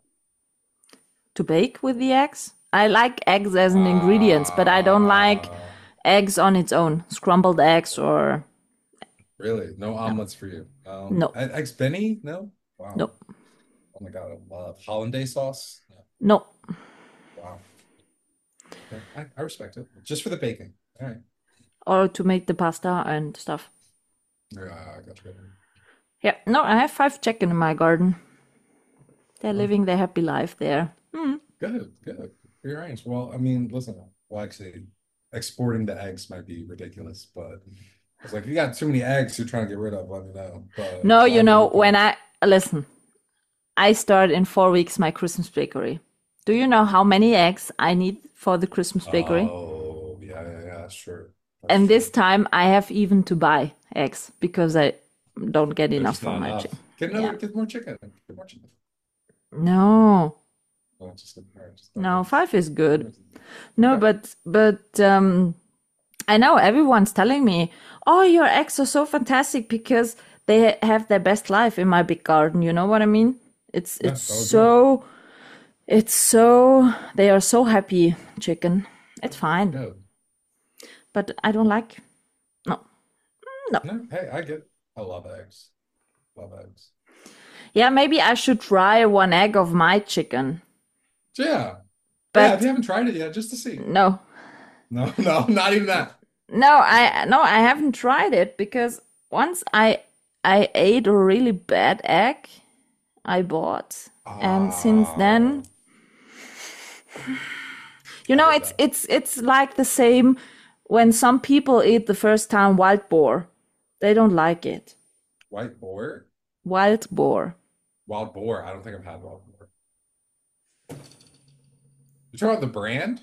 To bake with the eggs? I like eggs as an ingredient, but I don't like Uh, eggs on its own. Scrambled eggs or really? No no, omelets for you. Um, no, E- Eggs Benny? No? no, Wow. Oh my God, I love hollandaise sauce. Yeah. no. Wow. Okay. I, I respect it. Just for the bacon. All right. Or to make the pasta and stuff. Yeah, I got you. Yeah, no, I have five chicken in my garden. They're Oh, living their happy life there. good, good. Very nice. Well, I mean, listen, well, actually, exporting the eggs might be ridiculous, but it's like, if you got too many eggs you're trying to get rid of, let me know. But No, you I'll be know, when open. I listen, I start in four weeks my Christmas bakery. Do you know how many eggs I need for the Christmas bakery? Oh, yeah, yeah, yeah, that's true. That's And this true. time I have even to buy eggs because I don't get There's enough just for not my chicken. enough. Get Yeah. another, get more chicken. Get more chicken. No, Oh, just, all right, just no, okay. five is good. No, Okay. but but um, I know everyone's telling me, "Oh, your eggs are so fantastic because they have their best life in my big garden." You know what I mean? It's Yeah, it's I would agree. so it's so they are so happy chicken. It's fine, Yeah. but I don't like no no. No, hey, I get it. I love eggs. Love eggs. Yeah, maybe I should try one egg of my chicken, So, yeah. Yeah, if you but haven't tried it yet, just to see. no, No, no, not even that. no, I no, I haven't tried it because once I I ate a really bad egg I bought, and since then, Oh, you I know, get it's that. it's it's like the same when some people eat the first time wild boar, they don't like it. White boar? Wild boar. Wild boar. I don't think I've had wild boar. You talking about the brand?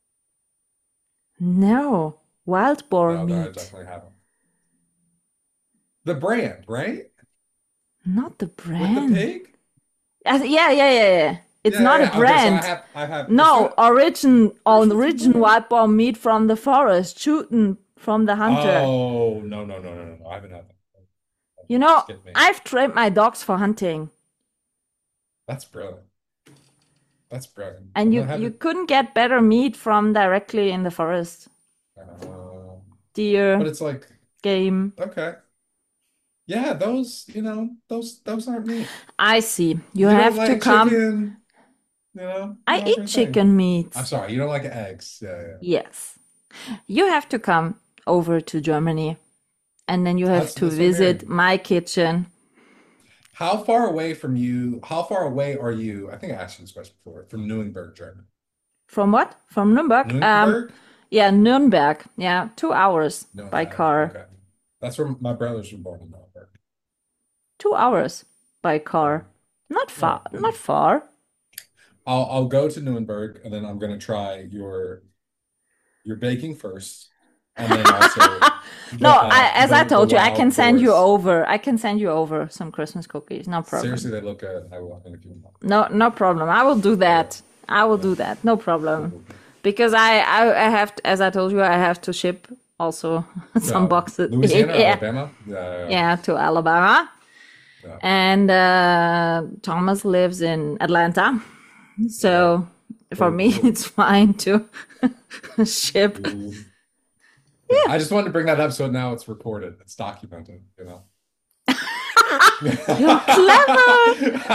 No, wild boar No, no, I meat, definitely haven't. The brand, right? not the With the brand. pig? Uh, yeah, yeah, yeah, yeah. It's Yeah, not yeah, a yeah. Okay, so I brand. have, I have. It's No, not. origin, Where's it's a origin brand? wild boar meat from the forest, shooten from the hunter. Oh, no, no, no, no, no, no. I haven't had that. You know, Skip me. I've trained my dogs for hunting, That's brilliant. That's brilliant. and I'm you gonna have you it. couldn't get better meat from directly in the forest. Uh, but Deer, it's like, game. okay. Yeah, those, you know, those those aren't me. I see. You You don't have to like come. chicken, you know, I not eat your thing. chicken I'm meats. sorry, you don't like eggs. Yeah, yeah. Yes. You have to come over to Germany, and then you have That's to that's what I'm visit hearing. my kitchen. How far away from you, how far away are you? I think I asked you this question before, from Nuremberg, Germany. From what? From Nuremberg? Um, Nuremberg? yeah, Nuremberg. Yeah, two hours by Nuremberg. car. Okay. That's where my brothers were born in Nuremberg. Two hours by car. Not Yeah. far. Not far. I'll I'll go to Nuremberg and then I'm gonna try your your baking first, and then also No, the I, uh as I the the told you, I can wild send you boars. over. I can send you over some Christmas cookies. No Seriously, problem. they look good. I will in a few months. No, no problem. I will do Yeah, that. I will yeah. do that. No Cool, problem. cool, cool. Because I, I, I have, to, as I told you, I have to ship also some Yeah, boxes. Louisiana or Yeah, Alabama? Yeah, yeah, yeah, to Alabama. yeah. And uh, Thomas lives in Atlanta. Yeah. So for Cool, me, cool. it's fine to ship. Cool. Yeah, I just wanted to bring that up so now it's recorded. It's documented, you know. You're clever.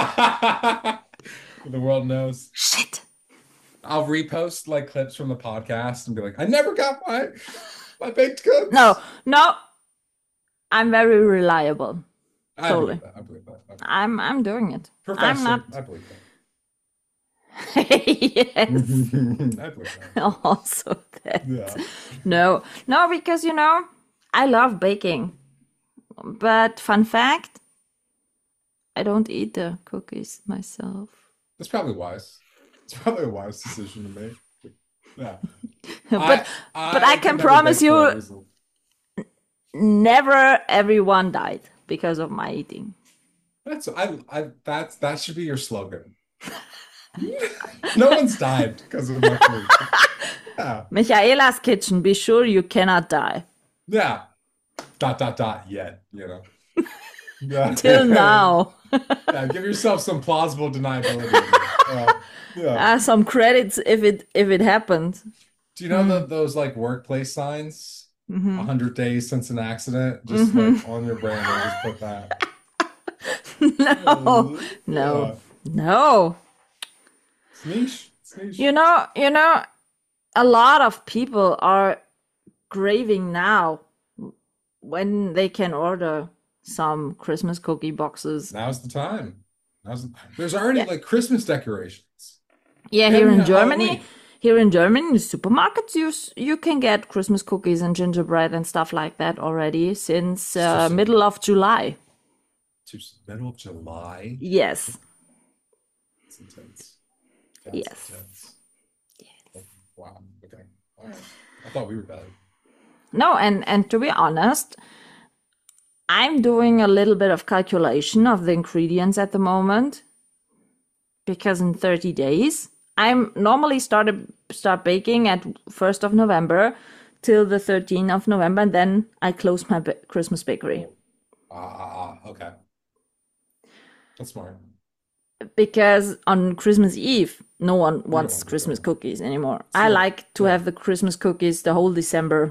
The world knows. Shit. I'll repost like clips from the podcast and be like, I never got my my baked goods. No, no, I'm very reliable. I Totally. believe that. I believe that. I believe that. I'm, I'm doing it. I'm Professor, not. I believe Yes. that. I believe that. Also that. Yeah. No, no, because you know, I love baking. But fun fact, I don't eat the cookies myself. That's probably wise. It's probably a wise decision to make. Yeah. But I but I I can could never promise bake for that you, reason. never everyone died because of my eating. That's I I that's that should be your slogan. No one's died because of my food. Yeah. Michaela's kitchen, be sure you cannot die. Yeah. Dot dot dot yet, you know. Yeah. Till now. Yeah, give yourself some plausible deniability. Uh, yeah. Uh, some credits if it if it happened. Do you know the, those like workplace signs? A Mm-hmm. hundred days since an accident. Just Mm-hmm. like on your brand, and just put that. No, Yeah. no, no. It's niche. It's niche. You know, you know, a lot of people are craving now when they can order some Christmas cookie boxes. Now's the time. Now's the, there's already Yeah, like Christmas decorations. yeah. Here And in Germany, Halloween. here in Germany, in the supermarkets, you s- you can get Christmas cookies and gingerbread and stuff like that already since It's too uh, soon. middle of July. To middle of July. Yes, That's intense. That's yes. intense. Wow. Okay. All right. I thought we were better. No, and and to be honest, I'm doing a little bit of calculation of the ingredients at the moment because in thirty days, I'm normally started start baking at first of November till the thirteenth of November, and then I close my ba- Christmas bakery Ah, ah, ah. Okay. That's smart. because on Christmas Eve, no one You don't wants want to do Christmas it. cookies anymore. I Smart. like to Yeah. have the Christmas cookies the whole December.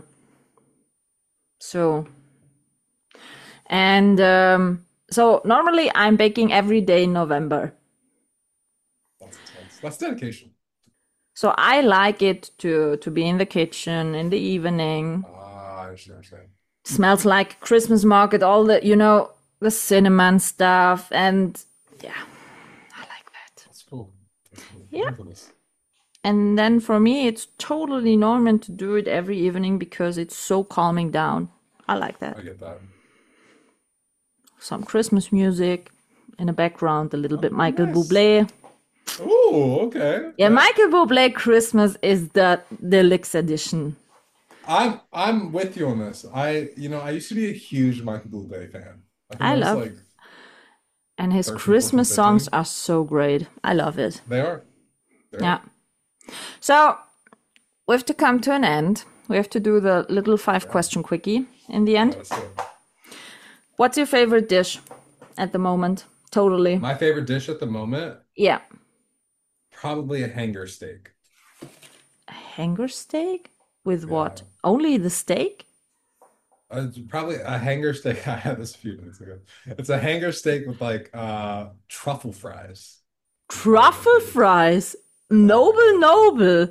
So, and um, so normally I'm baking every day in November. That's intense. That's dedication. So I like it to to be in the kitchen in the evening. Ah, I understand what you're saying. Smells like Christmas market, all the, you know, the cinnamon stuff, and yeah, I like that. That's cool. That's cool. Yeah. I'm for this. And then for me, it's totally normal to do it every evening because it's so calming down. I like that. I get that. Some Christmas music in the background, a little bit Oh, Michael nice. Bublé. Oh, okay. Yeah, Yeah. Michael Bublé Christmas is the deluxe edition. I'm I'm with you on this. I you know I used to be a huge Michael Bublé fan. I think I I was love. like And his thirteen, fourteen, Christmas songs fifteen. are so great. I love it. They are. They Yeah. are. So we have to come to an end. We have to do the little five question quickie in the end. Let's do it. What's your favorite dish at the moment? Totally. My favorite dish at the moment, Yeah. probably a hanger steak. Hanger steak? With what? Yeah. Only the steak? Uh, it's probably a hanger steak. I had this a few minutes ago. It's a hanger steak with like uh truffle fries. Truffle fries. Noble, noble.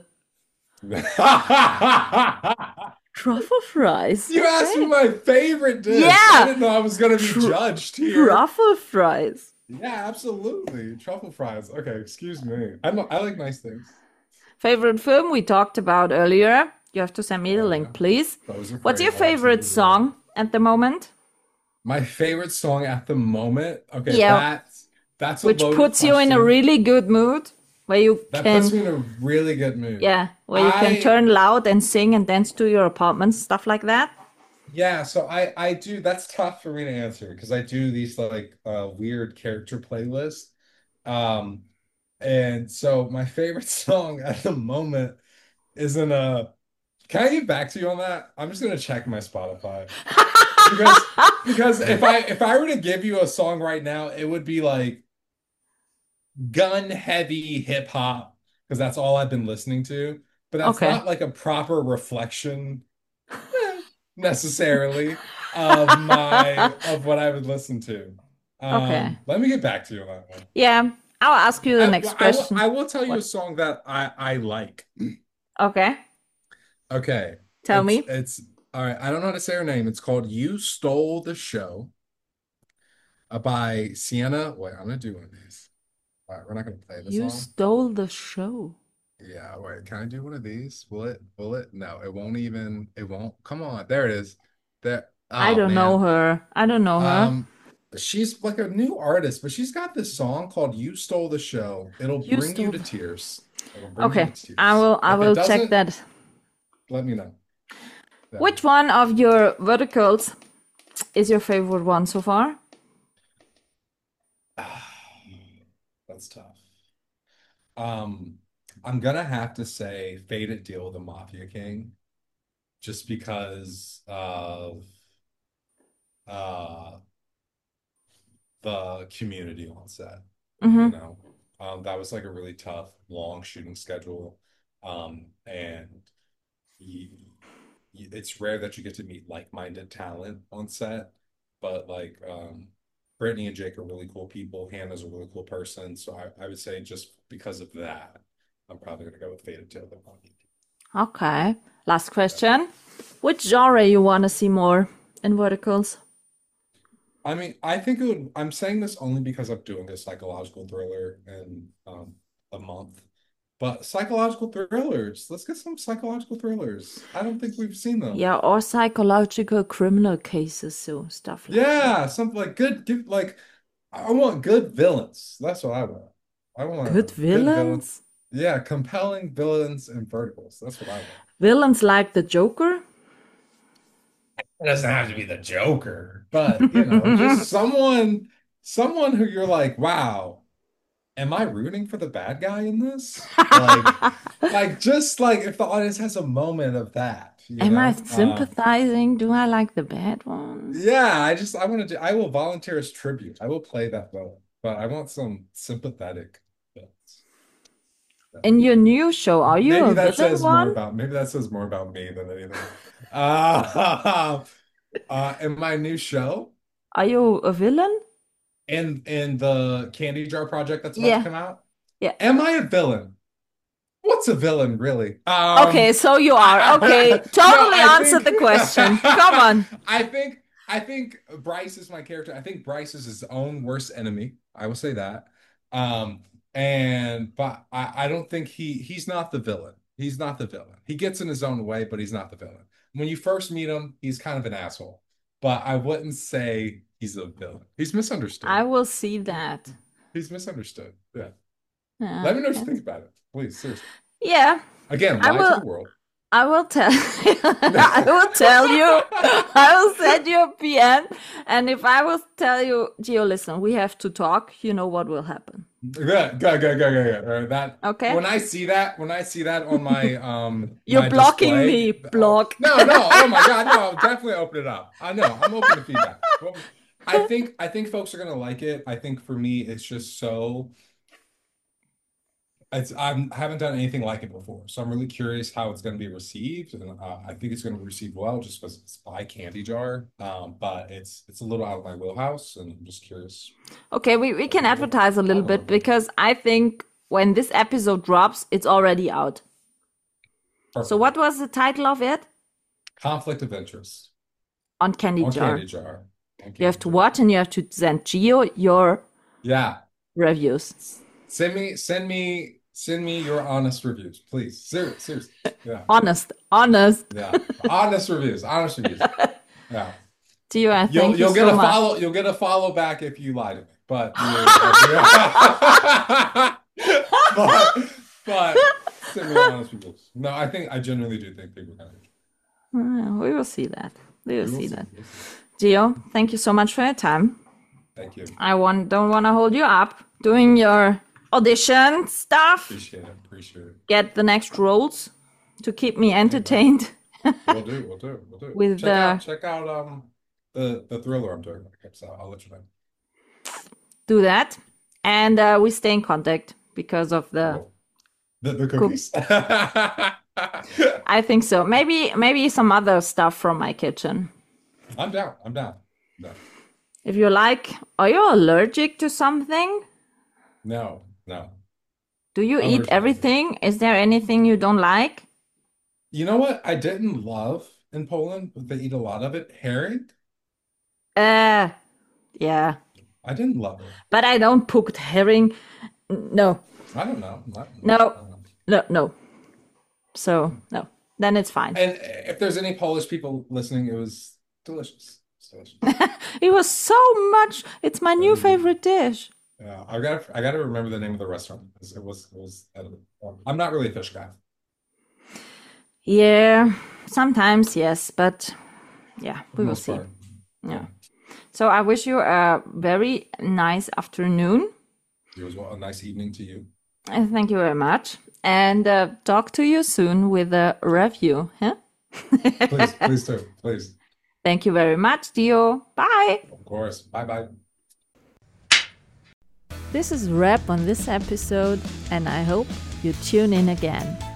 Truffle fries. You asked me my favorite dish. Yeah. I didn't know I was gonna be Tru- judged here. Truffle fries. Yeah, absolutely. Truffle fries. Okay, excuse me. I'm, I like nice things. Favorite film we talked about earlier. You have to send me the link, please. Those are What's great. your I'll favorite absolutely do song at the moment? My favorite song at the moment. Okay, Yeah. that's that's a Which loaded puts you in a question. really good mood, where you That can, puts me in a really good mood. yeah, where you can I- turn loud and sing and dance to your apartment, stuff like that. Yeah, so I I do. That's tough for me to answer because I do these like uh weird character playlists. Um, and so my favorite song at the moment isn't a. Can I get back to you on that? I'm just gonna check my Spotify because because if I if I were to give you a song right now, it would be like gun heavy hip hop because that's all I've been listening to. But that's Okay. not like a proper reflection eh, necessarily of my of what I would listen to. Um, Okay. Let me get back to you on that one. Yeah, I'll ask you the I, next I will, question. I will tell you a What? song that I I like. Okay, Okay. tell It's me. it's all right. I don't know how to say her name. It's called You Stole the Show uh, by Sienna. Wait, I'm gonna do one of these. All right, we're not gonna play the You song. stole the show. Yeah, wait, can I do one of these? Will it? Will it? No, it won't even. It won't. Come on, there it is. There. I Oh don't know man. her. I don't know her. Um, she's like a new artist, but she's got this song called "You Stole the Show." It'll You bring you to stole- tears. It'll bring you Okay, to tears. I will. I If it will check doesn't, that. let me know. Yeah. Which one of your verticals is your favorite one so far? That's tough. Um, I'm gonna have to say Faded Deal with the Mafia King, just because of uh the community on set. You Mm-hmm. know, um, that was like a really tough, long shooting schedule. Um, and y y it's rare that you get to meet like-minded talent on set, but like um Brittany and Jake are really cool people. Hannah's a really cool person. So I, I would say just because of that, I'm probably gonna go with Faded Tale of the Monty. Okay. Last question. Which genre you want to see more in verticals? I mean, I think it would, I'm saying this only because I'm doing a psychological thriller in um a month. But psychological thrillers, let's get some psychological thrillers. I don't think we've seen them. Yeah, or psychological criminal cases, so stuff like that. Yeah, something like good, give like I want good villains. That's what I want. I want Good villains? Yeah, compelling villains and verticals. That's what I want. Villains like the Joker? It doesn't have to be the Joker, but you know, just someone, someone who you're like, wow, am I rooting for the bad guy in this? Like, like just like if the audience has a moment of that, you Am I know? Uh, sympathizing? Do I like the bad ones? yeah, I just I want to do, I will volunteer as tribute. I will play that villain, but I want some sympathetic villains. In your new show, are you Maybe a that villain says more one? about maybe that says more about me than anything. Uh, uh, in my new show, Are you a villain? in in the Candy Jar project that's about Yeah. to come out, Yeah. am I a villain? What's a villain really? Um, Okay, so you are. Okay, no, totally I answered think- the question. Come on. I think I think Bryce is my character. I think Bryce is his own worst enemy. I will say that. Um, and but I, I don't think he he's not the villain. He's not the villain. He gets in his own way, but he's not the villain. When you first meet him, he's kind of an asshole. But I wouldn't say he's a villain. He's misunderstood. I will see that. He's misunderstood. Yeah. Yeah. Let me know what you think about it. Please, seriously. Yeah, Again, I lie will- to the world. I will tell. I will tell you. I will send you a P M, and if I will tell you, Gio, listen, we have to talk. You know what will happen. Good, good, good, good, good, good. Uh, that Okay. When I see that, when I see that on my um, You're my blocking display, me. Block. Oh, no, no. Oh my God, no. I'll definitely open it up. I know. I'm open to feedback. Well, I think I think folks are gonna like it. I think for me, it's just so. It's I'm, I haven't done anything like it before, so I'm really curious how it's going to be received, and uh, I think it's going to be received well, just because it's by Candy Jar. Um, but it's it's a little out of my wheelhouse, and I'm just curious. Okay, we, we can advertise a little bit because I think when this episode drops, it's already out. Perfect. So what was the title of it? Conflict of interest On Candy on Jar. Candy Jar. On Candy You have to Jar. watch and you have to send Gio your Yeah. reviews. Send me, send me, send me your honest reviews, please. Serious, serious. Yeah, Honest, honest. yeah. Honest reviews, honest reviews. Yeah. Gio, I thank You'll you you'll so get a much. follow. You'll get a follow back if you lie to me. But but but send me your honest reviews. No, I think I genuinely do think people are gonna. Uh, we will see that. We will We'll see see, that. we'll see. Gio, thank you so much for your time. Thank you. I want don't want to hold you up doing your audition stuff. Appreciate it. Appreciate it. Get the next roles to keep me entertained. We'll do. We'll do. We'll do. With check the- out check out um the the thriller I'm doing. Okay, so I'll let you know. Do that, and uh, we stay in contact because of the. Cool. The the cookies. I think so. Maybe maybe some other stuff from my kitchen. I'm down. I'm down. No. If you like, are you allergic to something? No. No. Do you I'm eat allergic. everything? Is there anything you don't like? You know what I didn't love in Poland, but they eat a lot of it? Herring. Uh, yeah. I didn't love it. But I don't cook herring. No, I don't know. I- No. I don't know. no, no. So, no. Then it's fine. And if there's any Polish people listening, it was delicious. It's delicious. It was so much. It's my new favorite dish. Yeah, I got I got to remember the name of the restaurant because it was it was edible. I'm not really a fish guy. Yeah, sometimes, yes. But yeah, for we the will most see. part. Yeah. So I wish you a very nice afternoon. It was a nice evening to you. And thank you very much. And uh, talk to you soon with a review. Huh? Please, please do. Please. Thank you very much, Dio. Bye. Of course. Bye bye. This is a wrap on this episode, and I hope you tune in again.